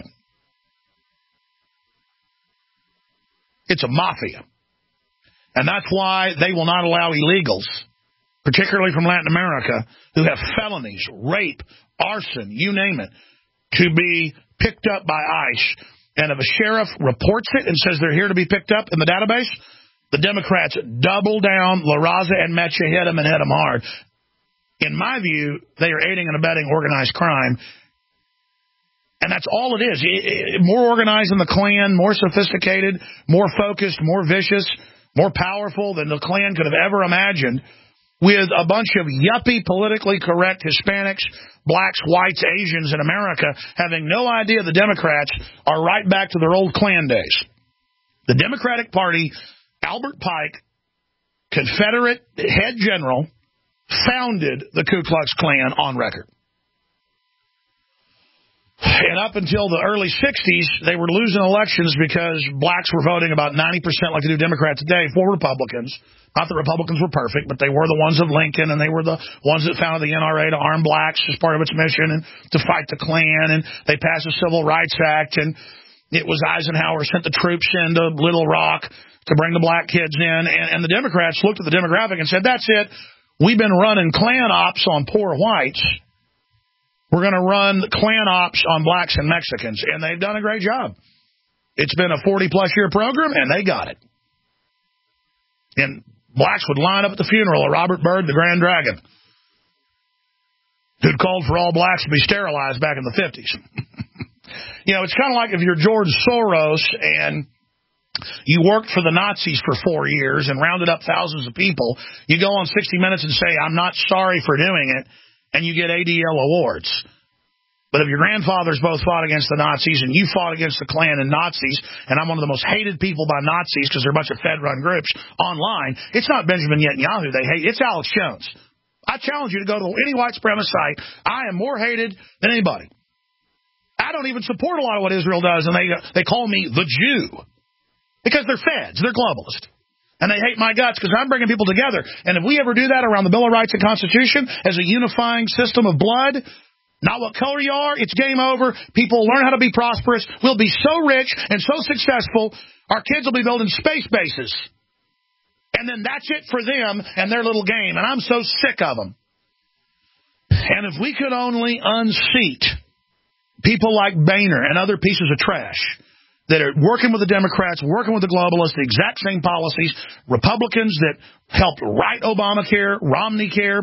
It's a mafia. And that's why they will not allow illegals, particularly from Latin America, who have felonies, rape, arson, you name it, to be picked up by ICE. And if a sheriff reports it and says they're here to be picked up in the database, the Democrats double down. La Raza and Mecha hit them and hit them hard. In my view, they are aiding and abetting organized crime. And that's all it is. It, it, more organized than the Klan, more sophisticated, more focused, more vicious, more powerful than the Klan could have ever imagined, with a bunch of yuppie, politically correct Hispanics, blacks, whites, Asians in America having no idea the Democrats are right back to their old Klan days. The Democratic Party, Albert Pike, Confederate head general, founded the Ku Klux Klan on record. And up until the early sixties, they were losing elections because blacks were voting about ninety percent like they do Democrats today for Republicans. Not that Republicans were perfect, but they were the ones of Lincoln, and they were the ones that founded the N R A to arm blacks as part of its mission and to fight the Klan, and they passed the Civil Rights Act, and it was Eisenhower sent the troops into Little Rock to bring the black kids in, and, and the Democrats looked at the demographic and said, that's it. We've been running Klan ops on poor whites. We're going to run Klan ops on blacks and Mexicans, and they've done a great job. It's been a forty-plus year program, and they got it. And blacks would line up at the funeral of Robert Byrd, the Grand Dragon, who'd called for all blacks to be sterilized back in the fifties. You know, it's kind of like if you're George Soros and you worked for the Nazis for four years and rounded up thousands of people. You go on sixty minutes and say, I'm not sorry for doing it, and you get A D L awards. But if your grandfathers both fought against the Nazis and you fought against the Klan and Nazis, and I'm one of the most hated people by Nazis because they're a bunch of Fed-run groups online, it's not Benjamin Netanyahu they hate, it's Alex Jones. I challenge you to go to any white supremacist site. I am more hated than anybody. I don't even support a lot of what Israel does, and they they call me the Jew because they're feds, they're globalists. And they hate my guts because I'm bringing people together. And if we ever do that around the Bill of Rights and Constitution as a unifying system of blood, not what color you are, it's game over. People will learn how to be prosperous. We'll be so rich and so successful, our kids will be building space bases. And then that's it for them and their little game. And I'm so sick of them. And if we could only unseat people like Boehner and other pieces of trash that are working with the Democrats, working with the globalists, the exact same policies, Republicans that helped write Obamacare, Romney Care.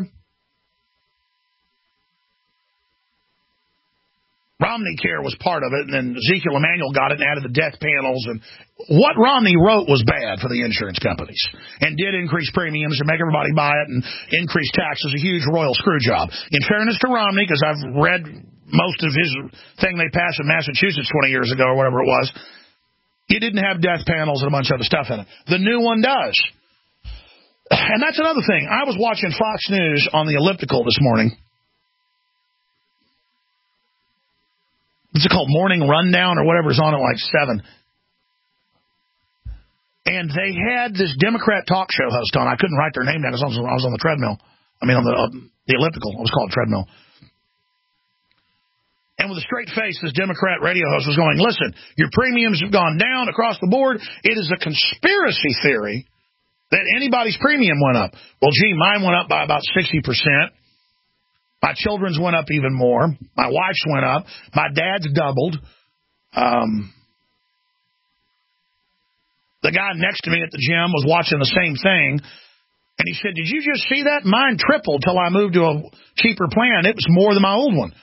Romney Care was part of it, and then Ezekiel Emanuel got it and added the death panels. And what Romney wrote was bad for the insurance companies and did increase premiums and make everybody buy it and increase taxes, a huge royal screw job. In fairness to Romney, because I've read most of his thing they passed in Massachusetts twenty years ago or whatever it was, it didn't have death panels and a bunch of other stuff in it. The new one does. And that's another thing. I was watching Fox News on the elliptical this morning. What's it called? Morning Rundown or whatever's on at like seven. And they had this Democrat talk show host on. I couldn't write their name down because I was on the treadmill. I mean, on the, uh, the elliptical. I was called treadmill. And with a straight face, this Democrat radio host was going, listen, your premiums have gone down across the board. It is a conspiracy theory that anybody's premium went up. Well, gee, mine went up by about sixty percent. My children's went up even more. My wife's went up. My dad's doubled. Um, the guy next to me at the gym was watching the same thing. And he said, did you just see that? Mine tripled till I moved to a cheaper plan. It was more than my old one.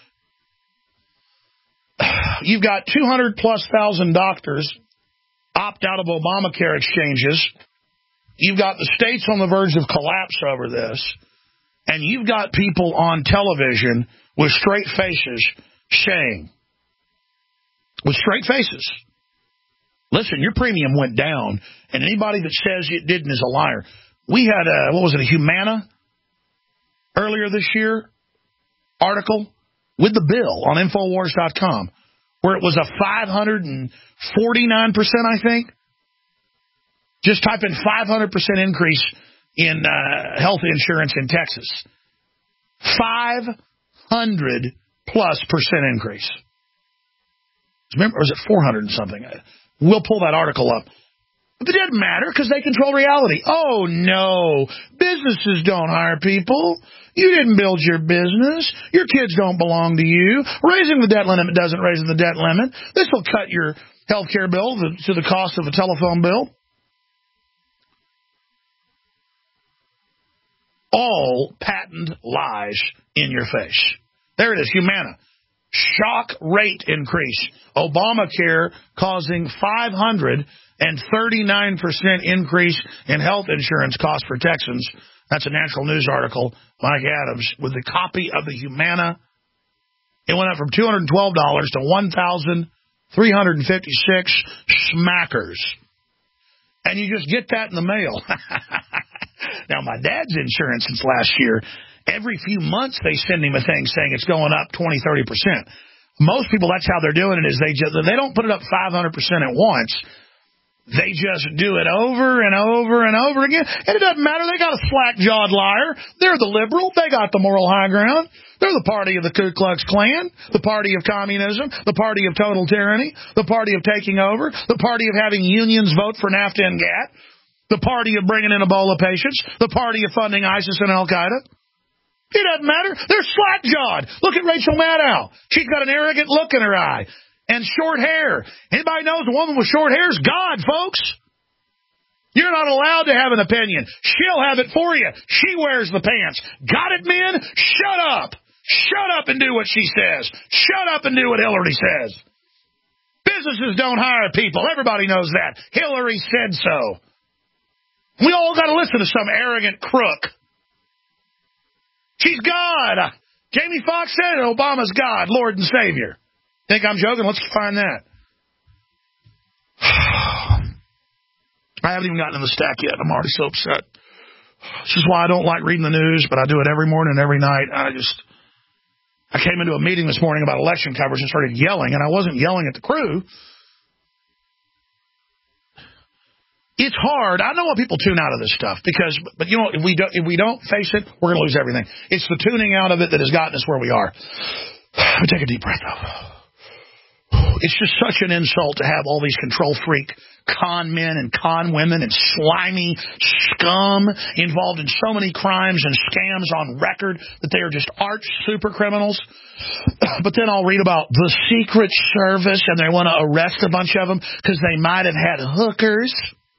You've got two hundred plus thousand doctors opt out of Obamacare exchanges. You've got the states on the verge of collapse over this. And you've got people on television with straight faces saying, with straight faces, listen, your premium went down, and anybody that says it didn't is a liar. We had a, what was it, a Humana earlier this year article with the bill on Infowars dot com where it was a five hundred forty-nine percent, I think. Just type in five hundred percent increase in uh, health insurance in Texas. five hundred plus percent increase. Remember, or is it four hundred and something? We'll pull that article up. But it doesn't matter because they control reality. Oh, no. Businesses don't hire people. You didn't build your business. Your kids don't belong to you. Raising the debt limit doesn't raise the debt limit. This will cut your health care bill to the cost of a telephone bill. All patent lies in your face. There it is, Humana. Shock rate increase. Obamacare causing five hundred thirty-nine percent increase in health insurance costs for Texans. That's a National News article, Mike Adams, with the copy of the Humana. It went up from two hundred twelve dollars to one thousand three hundred fifty-six smackers. And you just get that in the mail. Now, my dad's insurance since last year, every few months they send him a thing saying it's going up twenty, thirty percent. Most people, that's how they're doing it, is they just, they don't put it up five hundred percent at once. They just do it over and over and over again. And it doesn't matter. They got a slack-jawed liar. They're the liberal. They got the moral high ground. They're the party of the Ku Klux Klan, the party of communism, the party of total tyranny, the party of taking over, the party of having unions vote for NAFTA and GATT, the party of bringing in Ebola patients, the party of funding ISIS and Al-Qaeda. It doesn't matter. They're slack-jawed. Look at Rachel Maddow. She's got an arrogant look in her eye. And short hair. Anybody knows a woman with short hair is God, folks. You're not allowed to have an opinion. She'll have it for you. She wears the pants. Got it, men? Shut up. Shut up and do what she says. Shut up and do what Hillary says. Businesses don't hire people. Everybody knows that. Hillary said so. We all got to listen to some arrogant crook. She's God. Jamie Foxx said it. Obama's God, Lord and Savior. Think I'm joking? Let's find that. I haven't even gotten in the stack yet. I'm already so upset. This is why I don't like reading the news, but I do it every morning and every night. I just, I came into a meeting this morning about election coverage and started yelling, and I wasn't yelling at the crew. It's hard. I know why people tune out of this stuff because, but you know, if we don't, if we don't face it, we're going to lose everything. It's the tuning out of it that has gotten us where we are. Let me take a deep breath though. It's just such an insult to have all these control freak con men and con women and slimy scum involved in so many crimes and scams on record that they are just arch super criminals. But then I'll read about the Secret Service and they want to arrest a bunch of them because they might have had hookers.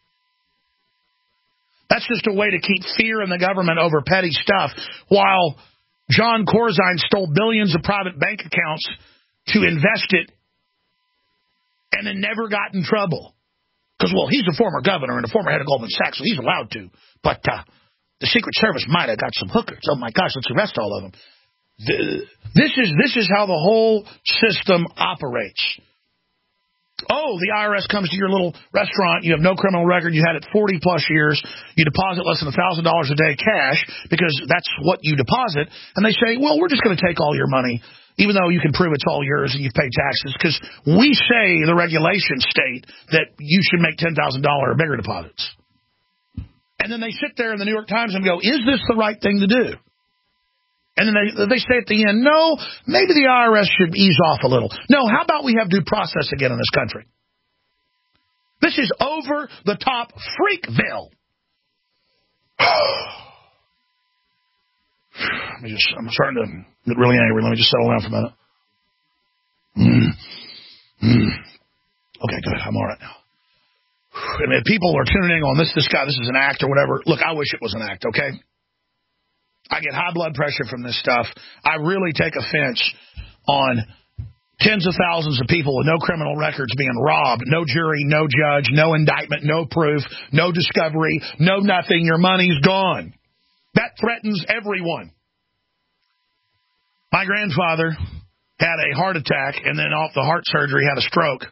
That's just a way to keep fear in the government over petty stuff while John Corzine stole billions of private bank accounts to invest it and then never got in trouble. Because, well, he's a former governor and a former head of Goldman Sachs, so he's allowed to. But uh, the Secret Service might have got some hookers. Oh, my gosh, let's arrest all of them. This is this is how the whole system operates. Oh, the I R S comes to your little restaurant. You have no criminal record. You had it forty plus years. You deposit less than one thousand dollars a day cash because that's what you deposit. And they say, well, we're just going to take all your money, even though you can prove it's all yours and you've paid taxes, because we say, the regulations state, that you should make ten thousand dollars or bigger deposits. And then they sit there in the New York Times and go, is this the right thing to do? And then they, they say at the end, no, maybe the I R S should ease off a little. No, how about we have due process again in this country? This is over-the-top Freakville. Let me just, I'm starting to get really angry. Let me just settle down for a minute. Mm. Mm. Okay, good. I'm all right now. I mean, people are tuning in on this, this guy, this is an act or whatever. Look, I wish it was an act, okay? I get high blood pressure from this stuff. I really take offense on tens of thousands of people with no criminal records being robbed, no jury, no judge, no indictment, no proof, no discovery, no nothing. Your money's gone. That threatens everyone. My grandfather had a heart attack and then off the heart surgery had a stroke.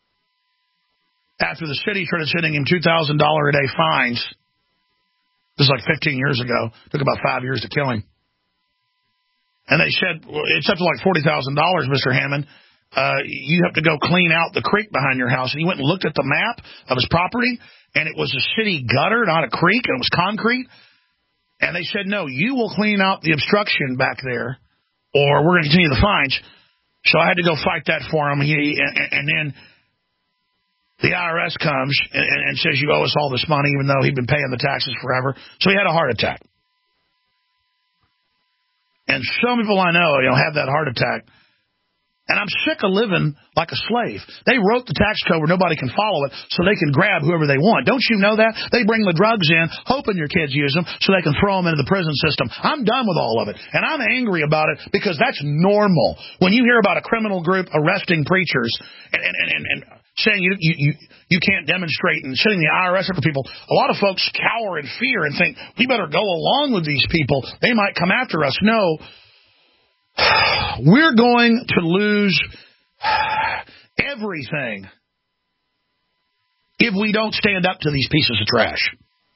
After the city started sending him two thousand dollars a day fines. This is like fifteen years ago. It took about five years to kill him. And they said, well, it's up to like forty thousand dollars, Mister Hammond. Uh, you have to go clean out the creek behind your house. And he went and looked at the map of his property, and it was a city gutter, not a creek, and it was concrete. And they said, no, you will clean out the obstruction back there, or we're going to continue the fines. So I had to go fight that for him. He, and, and then the I R S comes and, and says, you owe us all this money, even though he'd been paying the taxes forever. So he had a heart attack. And some people I know, you know, have that heart attack. And I'm sick of living like a slave. They wrote the tax code where nobody can follow it so they can grab whoever they want. Don't you know that? They bring the drugs in, hoping your kids use them so they can throw them into the prison system. I'm done with all of it. And I'm angry about it because that's normal. When you hear about a criminal group arresting preachers and, and, and, and saying you, you, you, you can't demonstrate and sending the I R S after people, a lot of folks cower in fear and think, we better go along with these people. They might come after us. No. We're going to lose everything if we don't stand up to these pieces of trash.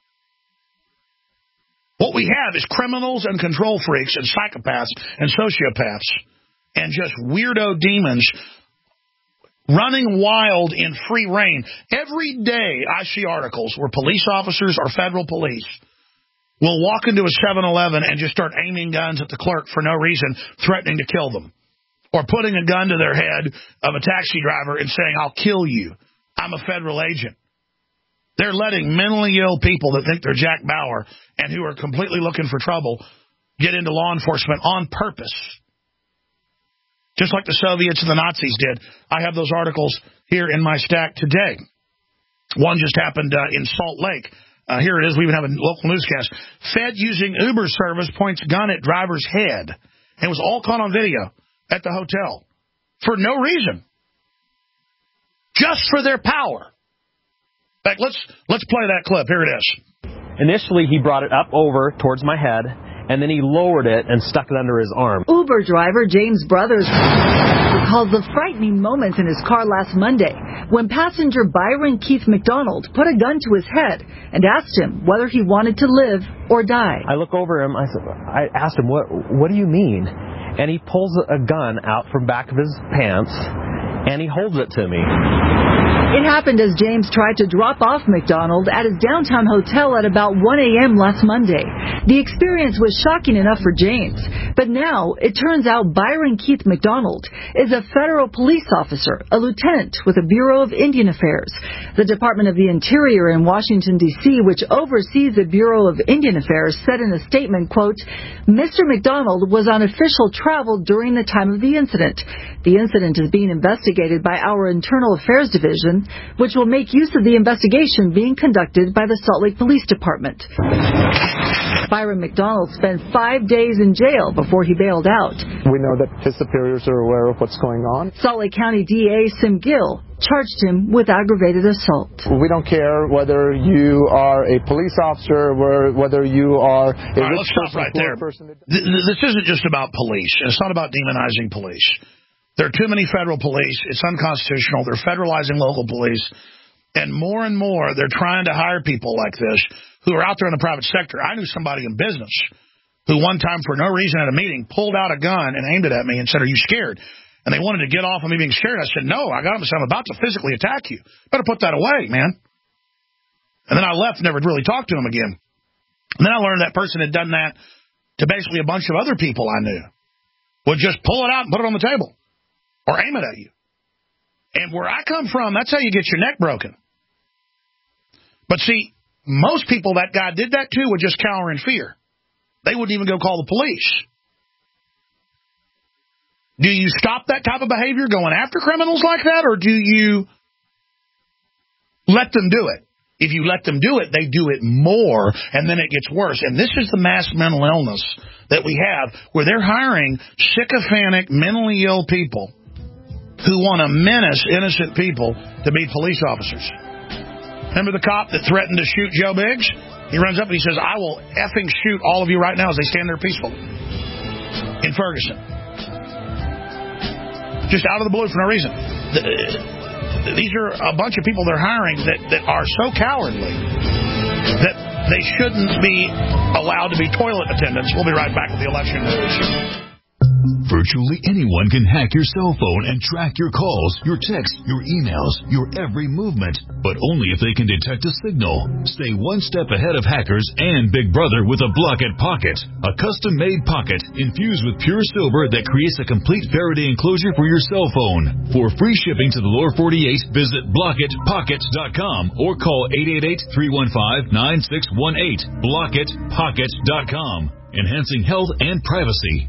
What we have is criminals and control freaks and psychopaths and sociopaths and just weirdo demons running wild in free reign. Every day I see articles where police officers or federal police will walk into a seven eleven and just start aiming guns at the clerk for no reason, threatening to kill them. Or putting a gun to their head of a taxi driver and saying, I'll kill you. I'm a federal agent. They're letting mentally ill people that think they're Jack Bauer and who are completely looking for trouble get into law enforcement on purpose. Just like the Soviets and the Nazis did. I have those articles here in my stack today. One just happened uh, in Salt Lake. Uh, here it is. We even have a local newscast. Fed using Uber service points gun at driver's head. And it was all caught on video at the hotel for no reason. Just for their power. In fact, let's, let's play that clip. Here it is. Initially, he brought it up over towards my head, and then he lowered it and stuck it under his arm. Uber driver James Brothers recalls the frightening moments in his car last Monday when passenger Byron Keith McDonald put a gun to his head and asked him whether he wanted to live or die. I look over him. I, said, I asked him, what, what do you mean? And he pulls a gun out from back of his pants, and he holds it to me. It happened as James tried to drop off McDonald at his downtown hotel at about one a.m. last Monday. The experience was shocking enough for James, but now it turns out Byron Keith McDonald is a federal police officer, a lieutenant with the Bureau of Indian Affairs. The Department of the Interior in Washington, D C, which oversees the Bureau of Indian Affairs, said in a statement, quote, Mister McDonald was on official travel during the time of the incident. The incident is being investigated by our Internal Affairs Division. Department, which will make use of the investigation being conducted by the Salt Lake Police Department. Byron McDonald spent five days in jail before he bailed out. We know that his superiors are aware of what's going on. Salt Lake County D A Sim Gill charged him with aggravated assault. We don't care whether you are a police officer or whether you are a All right, rich let's stop person, right poor there. person. Th- This isn't just about police. It's not about demonizing police. There are too many federal police. It's unconstitutional. They're federalizing local police. And more and more, they're trying to hire people like this who are out there in the private sector. I knew somebody in business who one time, for no reason at a meeting, pulled out a gun and aimed it at me and said, "Are you scared?" And they wanted to get off of me being scared. I said, "No, I got him. So I'm about to physically attack you. Better put that away, man." And then I left and never really talked to him again. And then I learned that person had done that to basically a bunch of other people I knew. Would just pull it out and put it on the table or aim it at you. And where I come from, that's how you get your neck broken. But see, most people that guy did that to would just cower in fear. They wouldn't even go call the police. Do you stop that type of behavior going after criminals like that, or do you let them do it? If you let them do it, they do it more, and then it gets worse. And this is the mass mental illness that we have, where they're hiring sycophantic, mentally ill people who want to menace innocent people to be police officers. Remember the cop that threatened to shoot Joe Biggs? He runs up and he says, "I will effing shoot all of you right now," as they stand there peacefully in Ferguson. Just out of the blue for no reason. The, these are a bunch of people they're hiring that, that are so cowardly that they shouldn't be allowed to be toilet attendants. We'll be right back with the election news. Virtually anyone can hack your cell phone and track your calls, your texts, your emails, your every movement, but only if they can detect a signal. Stay one step ahead of hackers and Big Brother with a Blockit Pocket, a custom-made pocket infused with pure silver that creates a complete Faraday enclosure for your cell phone. For free shipping to the lower forty-eight, visit blockit pockets dot com or call eight eight eight, three one five, nine six one eight. blockit pockets dot com, enhancing health and privacy.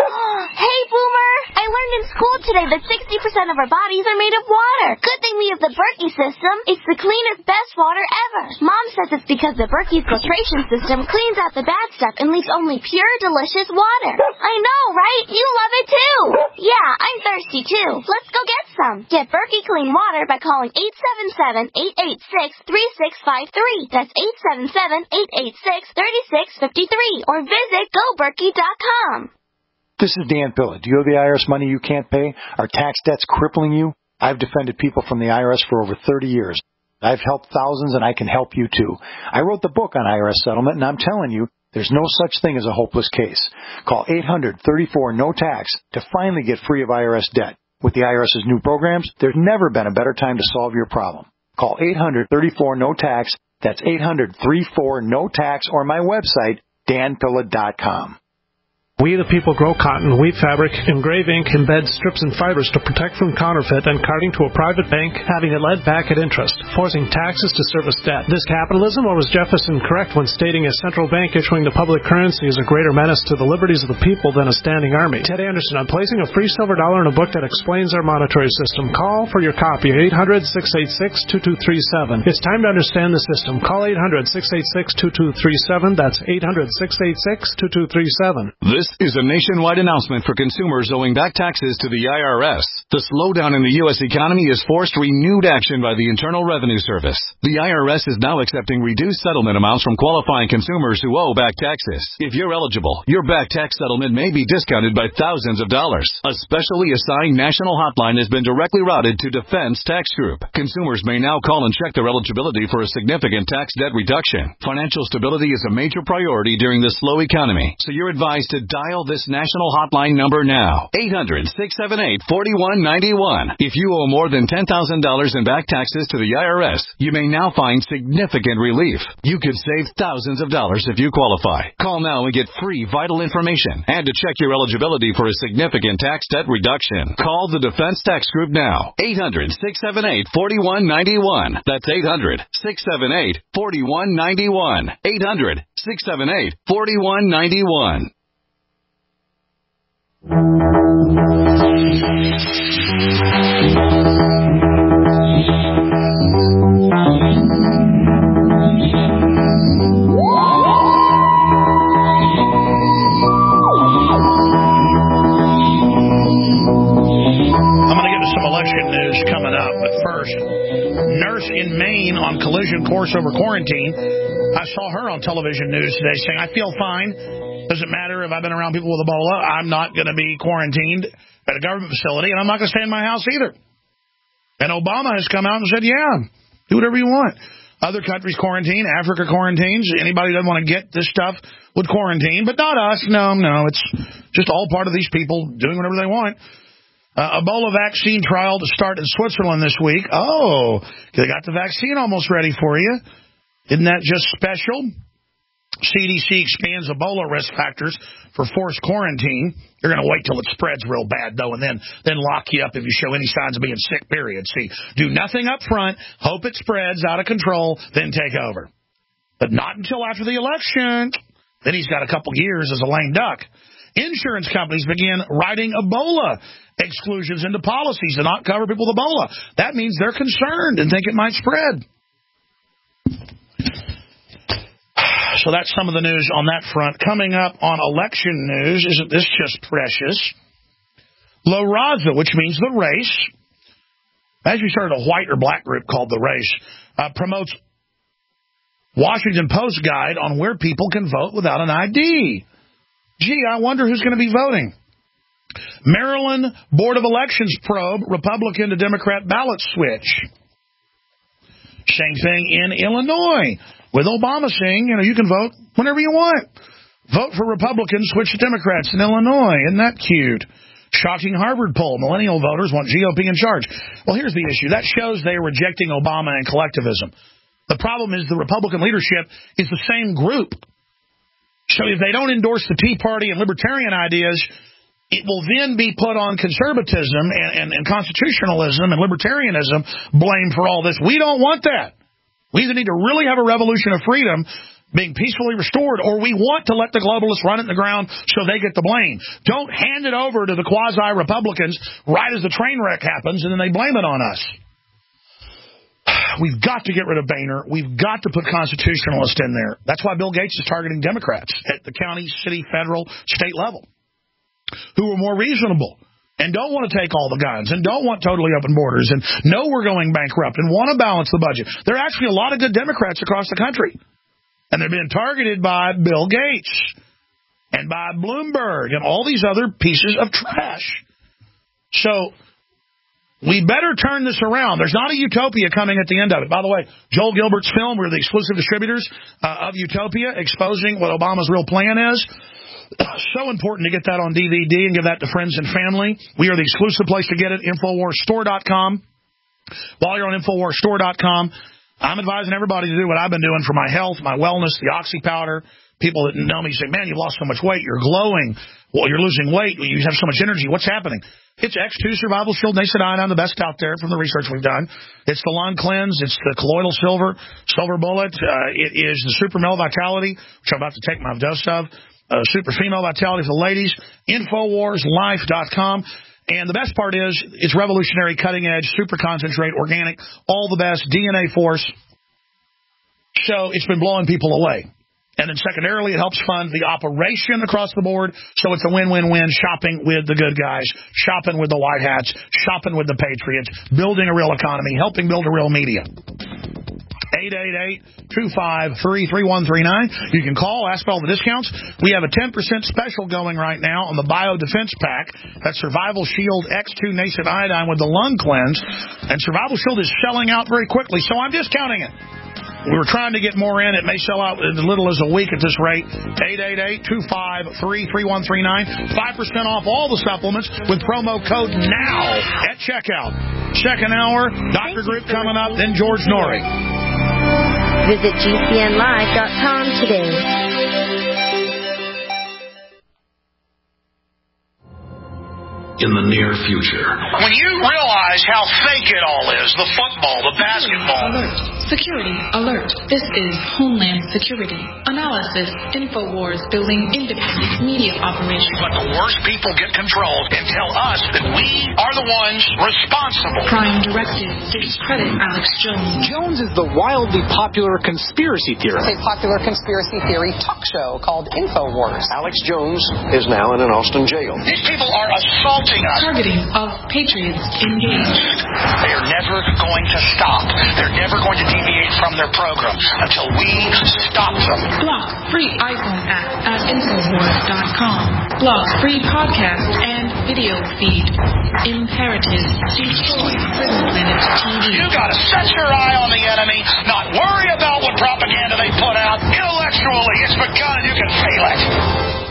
Hey, Boomer! I learned in school today that sixty percent of our bodies are made of water. Good thing we have the Berkey system. It's the cleanest, best water ever. Mom says it's because the Berkey filtration system cleans out the bad stuff and leaves only pure, delicious water. I know, right? You love it too. Yeah, I'm thirsty too. Let's go get some. Get Berkey clean water by calling eight seven seven, eight eight six, three six five three. That's eight seven seven, eight eight six, three six five three. Or visit go berkey dot com. This is Dan Pilla. Do you owe the I R S money you can't pay? Are tax debts crippling you? I've defended people from the I R S for over thirty years. I've helped thousands, and I can help you too. I wrote the book on I R S settlement, and I'm telling you, there's no such thing as a hopeless case. Call eight hundred, thirty-four, no tax to finally get free of I R S debt. With the IRS's new programs, there's never been a better time to solve your problem. Call eight hundred, thirty-four, no tax. That's eight hundred, thirty-four, no tax, or my website, dan pilla dot com. We the people grow cotton, weave fabric, engrave ink, embed strips and fibers to protect from counterfeit and carting to a private bank, having it led back at interest, forcing taxes to service debt. This capitalism, or was Jefferson correct when stating a central bank issuing the public currency is a greater menace to the liberties of the people than a standing army? Ted Anderson, I'm placing a free silver dollar in a book that explains our monetary system. Call for your copy, eight hundred, six eight six, two two three seven. It's time to understand the system. Call eight hundred, six eight six, two two three seven. That's eight hundred, six eight six, two two three seven. This is a nationwide announcement for consumers owing back taxes to the I R S. The slowdown in the U S economy has forced renewed action by the Internal Revenue Service. The I R S is now accepting reduced settlement amounts from qualifying consumers who owe back taxes. If you're eligible, your back tax settlement may be discounted by thousands of dollars. A specially assigned national hotline has been directly routed to Defense Tax Group. Consumers may now call and check their eligibility for a significant tax debt reduction. Financial stability is a major priority during the slow economy, so you're advised to dial this national hotline number now. eight hundred, six seven eight, four one nine one. If you owe more than ten thousand dollars in back taxes to the I R S, you may now find significant relief. You could save thousands of dollars if you qualify. Call now and get free vital information and to check your eligibility for a significant tax debt reduction. Call the Defense Tax Group now. eight hundred, six seven eight, four one nine one. That's eight hundred, six seven eight, four one nine one. eight hundred, six seven eight, four one nine one. person. Nurse in Maine on collision course over quarantine. I saw her on television news today saying, I feel fine. Doesn't matter if I've been around people with Ebola. I'm not going to be quarantined at a government facility, and I'm not going to stay in my house either. And Obama has come out and said, yeah, do whatever you want. Other countries quarantine, Africa quarantines. Anybody who doesn't want to get this stuff would quarantine, but not us. No, no, it's just all part of these people doing whatever they want. Uh, Ebola vaccine trial to start in Switzerland this week. Oh, they got the vaccine almost ready for you. Isn't that just special? C D C expands Ebola risk factors for forced quarantine. You're going to wait till it spreads real bad, though, and then, then lock you up if you show any signs of being sick, period. See, do nothing up front, hope it spreads out of control, then take over. But not until after the election. Then he's got a couple years as a lame duck. Insurance companies begin writing Ebola exclusions into policies to not cover people with Ebola. That means they're concerned and think it might spread. So that's some of the news on that front. Coming up on election news, isn't this just precious? La Raza, which means the race, as we started a white or black group called The Race, uh, promotes Washington Post guide on where people can vote without an I D. Gee, I wonder who's going to be voting. Maryland Board of Elections probe Republican to Democrat ballot switch. Same thing in Illinois. With Obama saying, you know, you can vote whenever you want. Vote for Republicans, switch to Democrats in Illinois. Isn't that cute? Shocking Harvard poll. Millennial voters want G O P in charge. Well, here's the issue. That shows they're rejecting Obama and collectivism. The problem is the Republican leadership is the same group. So if they don't endorse the Tea Party and libertarian ideas, it will then be put on conservatism and, and, and constitutionalism and libertarianism blame for all this. We don't want that. We either need to really have a revolution of freedom being peacefully restored, or we want to let the globalists run it in the ground so they get the blame. Don't hand it over to the quasi-Republicans right as the train wreck happens, and then they blame it on us. We've got to get rid of Boehner. We've got to put constitutionalists in there. That's why Bill Gates is targeting Democrats at the county, city, federal, state level, who are more reasonable and don't want to take all the guns, and don't want totally open borders, and know we're going bankrupt, and want to balance the budget. There are actually a lot of good Democrats across the country, and they're being targeted by Bill Gates and by Bloomberg and all these other pieces of trash. So we better turn this around. There's not a utopia coming at the end of it. By the way, Joel Gilbert's film, we're the exclusive distributors uh, of Utopia, exposing what Obama's real plan is. So important to get that on D V D and give that to friends and family. We are the exclusive place to get it, Infowars Store dot com. While you're on Infowars Store dot com, I'm advising everybody to do what I've been doing for my health, my wellness, the Oxy powder. People that know me say, man, you've lost so much weight. You're glowing. Well, you're losing weight. You have so much energy. What's happening? It's X two Survival Shield Nascent Iodine, the best out there from the research we've done. It's the Lung Cleanse. It's the Colloidal Silver, Silver Bullet. Uh, it is the Super Male Vitality, which I'm about to take my dose of. Uh, Super Female Vitality for the ladies, Infowars Life dot com. And the best part is it's revolutionary, cutting edge, super concentrate, organic, all the best, D N A force. So it's been blowing people away. And then secondarily, it helps fund the operation across the board. So it's a win-win-win, shopping with the good guys, shopping with the white hats, shopping with the patriots, building a real economy, helping build a real media. eight eight eight, two five three, three one three nine. You can call, ask for all the discounts. We have a ten percent special going right now on the Bio Defense Pack. That's Survival Shield X two Nascent Iodine with the Lung Cleanse. And Survival Shield is selling out very quickly, so I'm discounting it. We were trying to get more in. It may sell out in as little as a week at this rate. eight eight eight, two five three, three one three nine. five percent off all the supplements with promo code NOW at checkout. Second hour, Doctor Group coming up, then George Norrie. Visit G C N live dot com today. In the near future. When you realize how fake it all is, the football, the basketball. Alert. Security alert. This is Homeland Security. Analysis. Infowars building independent media operations. But the worst people get control and tell us that we are the ones responsible. Prime directive to discredit Alex Jones. Jones is the wildly popular conspiracy theorist. It's a popular conspiracy theory talk show called Infowars. Alex Jones is now in an Austin jail. These people are assaulting us. Targeting of patriots engaged. They are never going to stop. They're never going to deviate from their program until we stop them. Block free iPhone app at Infowars dot com. Block free podcast and video feed. Imperative. Destroy Prison Planet T V. You gotta set your eye on the enemy, not worry about what propaganda they put out. Intellectually, it's begun. You can feel it.